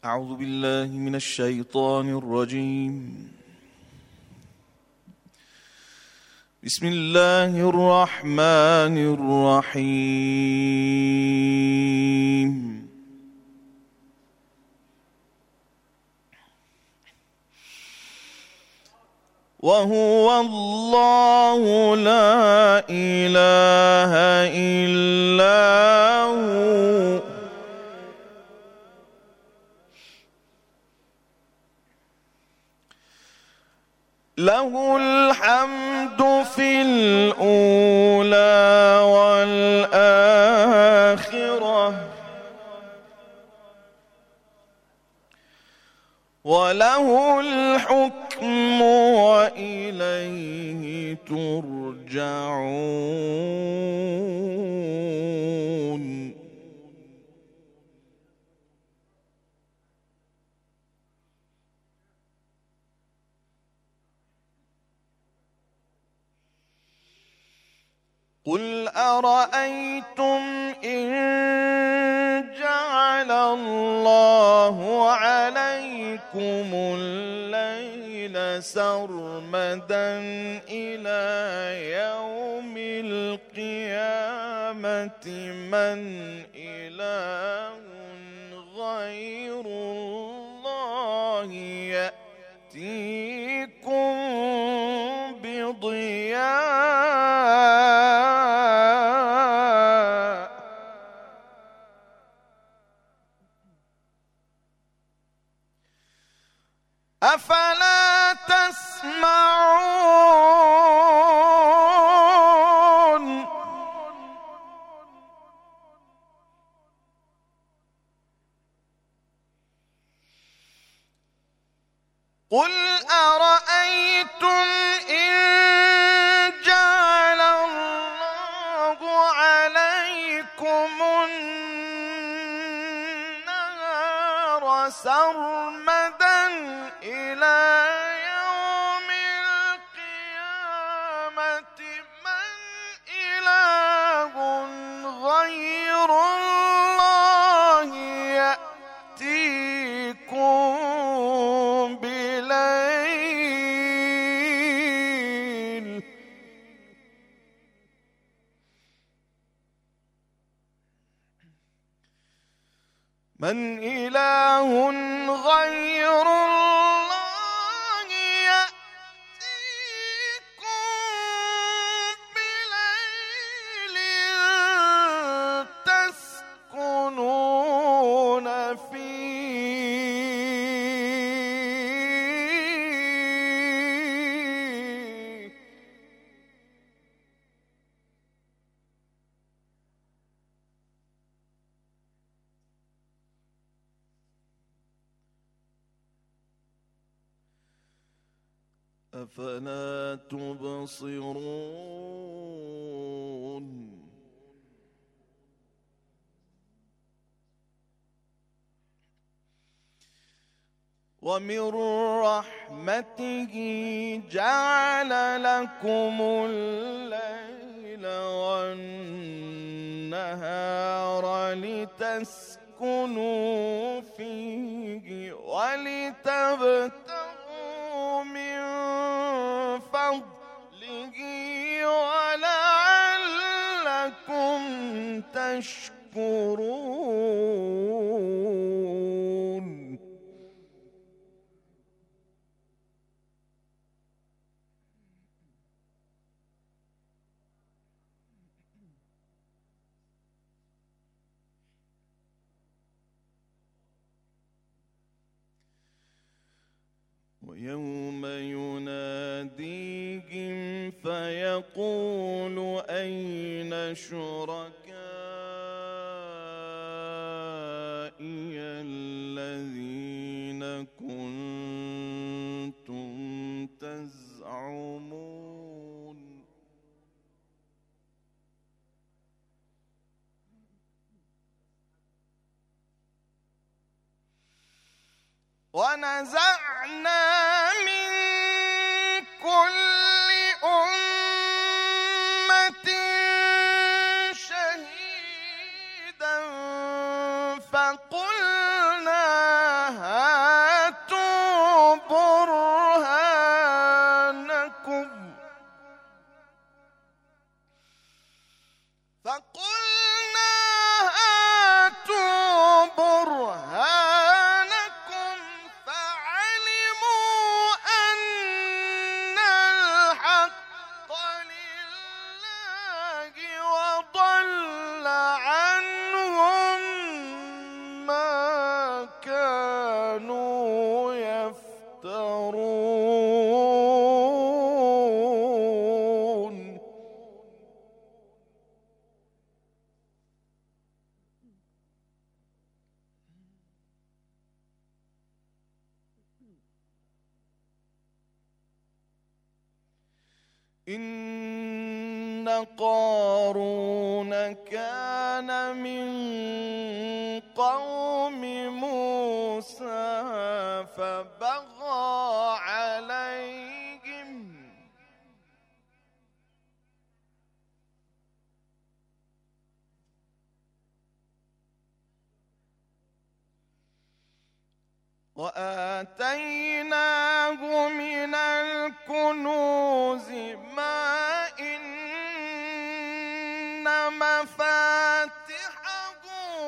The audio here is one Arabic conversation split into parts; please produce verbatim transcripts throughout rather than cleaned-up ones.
أعوذ بالله من الشيطان الرجيم. بسم الله الرحمن الرحيم. وهو الله لا إله إلا هو له الحمد في الأولى والآخرة وله الحكم وإليه ترجعون. قل أرأيتم إن جعل الله عليكم الليل سرمدا إلى يوم القيامة من إله غير الله يأتيكم بضياء أفلا تسمعون. قل أرأيتم إن جعل الله عليكم النهار سرمدا إلى يوم القيامة من إله غير الله يأتيكم بليل من إله غير الله يأتيكم بليل تسكنون فيه أفلا تبصرون. ومن رحمته جعل لكم الليل والنهار لتسكنوا فيه ولتبتغوا من فضله ولعلكم تشكرون. ويوم يناديهم فيقول أين شركائي الذين كنتم تزعمون. ونزعنا من كل أمة شهيدا فقلنا إن قارون كان من قوم موسى فبغى عليهم وآتيناه من الكنوز ما إن مفاتحه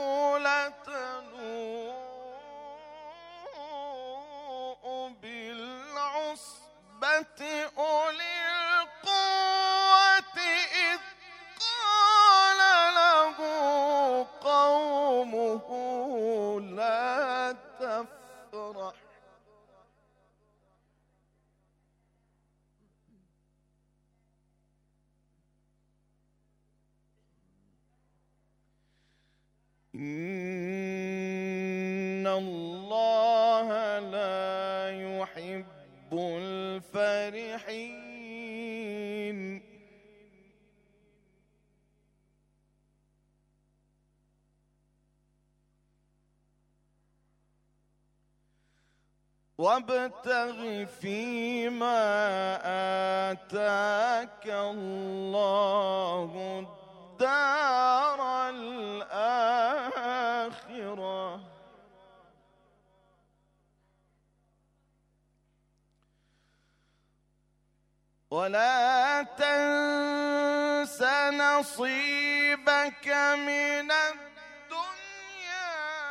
لتنوء بالعصبة أولي القوة إذ قال له قومه لا تفرح إن الله لا يحب الفرحين وابتغ فيما آتاك الله الدار الآخرة ولا تنس نصيبك من الدنيا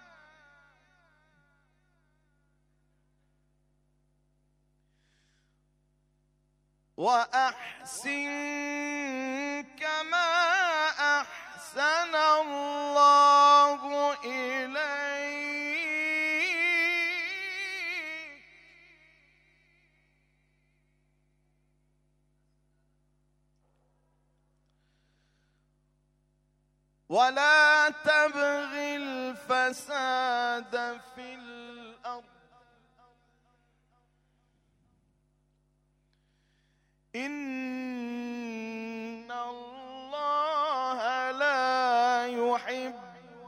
وأحسن كما أحسن الله إليك ولا تبغ الفساد في الأرض إن الله لا يحب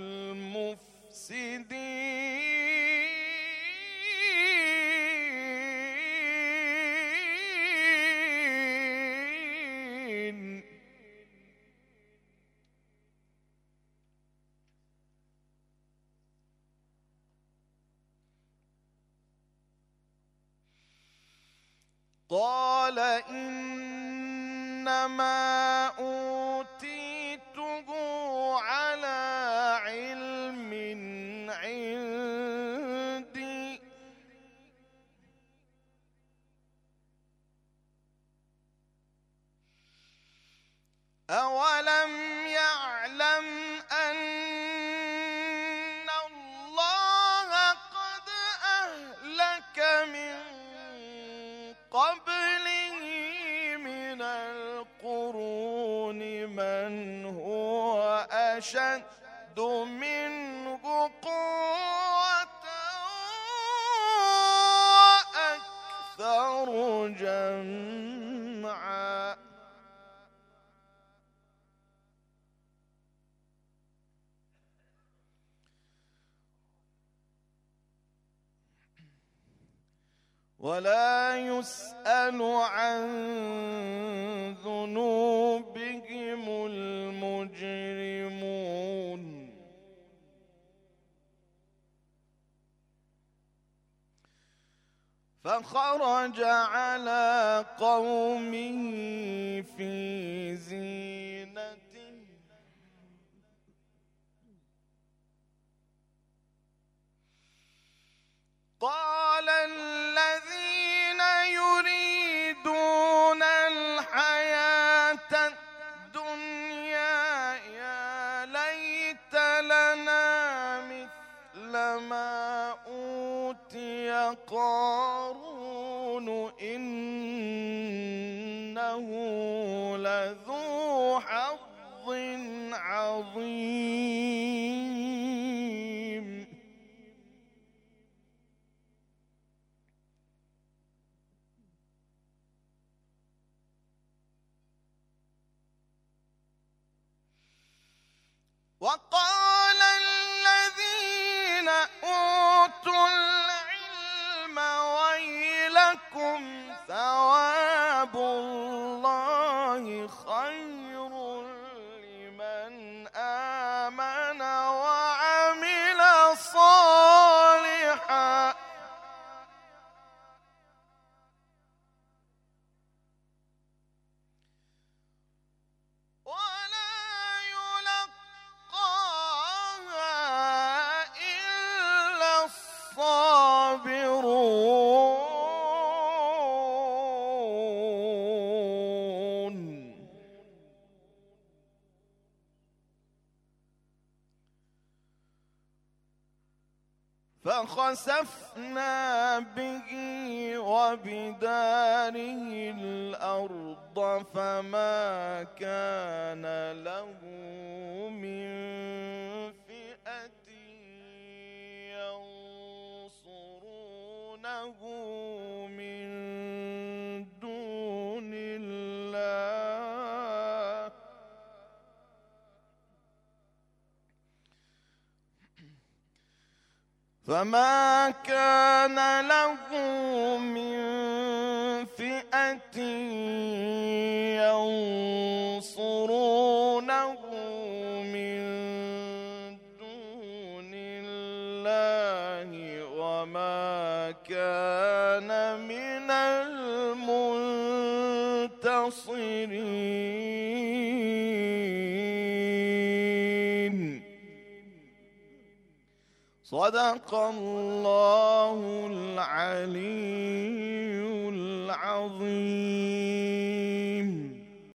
المفسدين قال إنما أوتيته على علم عندي أولم يعلم أن الله قد أهلك من قبله من القرون من هو أشد منه قوة وأكثر جمعا ولا يسأل عن ذنوبهم المجرمون فخرج على قومه في زينته قال الذين يريدون الحياة الدنيا يا ليت لنا مثل ما أوتي قارون إنه لذو حظ عظيم لكم ثواب الله خير لمن آمن وعمل صالحا فخسفنا به وبداره الأرض فما كان له من فئة ينصرونه من دون الله فما كان له من فئة ينصرونه من دون الله وما كان من المنتصرين. صدق الله العلي العظيم.